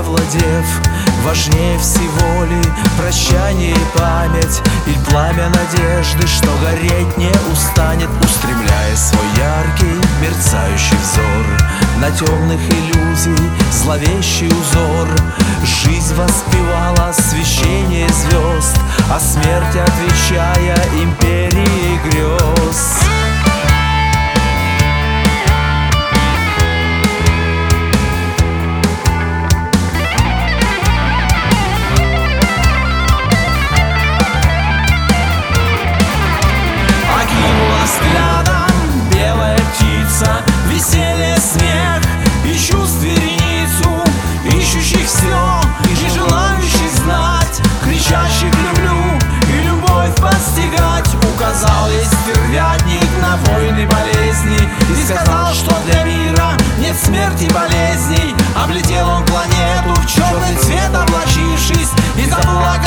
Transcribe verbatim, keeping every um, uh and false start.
овладев, важнее всего ли прощание и память, или пламя надежды, что гореть не устанет, устремляя свой яркий мерцающий взор на темных иллюзий зловещий узор. Жизнь воспевала освещение звезд, а смерть отвечая империи грез. Взглядом белая птица, веселье, смех и чувств вереницу, ищущих все и желающих знать, кричащих люблю и любовь постигать. Указал ей стервятник на войны болезни и сказал, что для мира нет смерти и болезней. Облетел он планету в черный цвет облачившись, и забыл о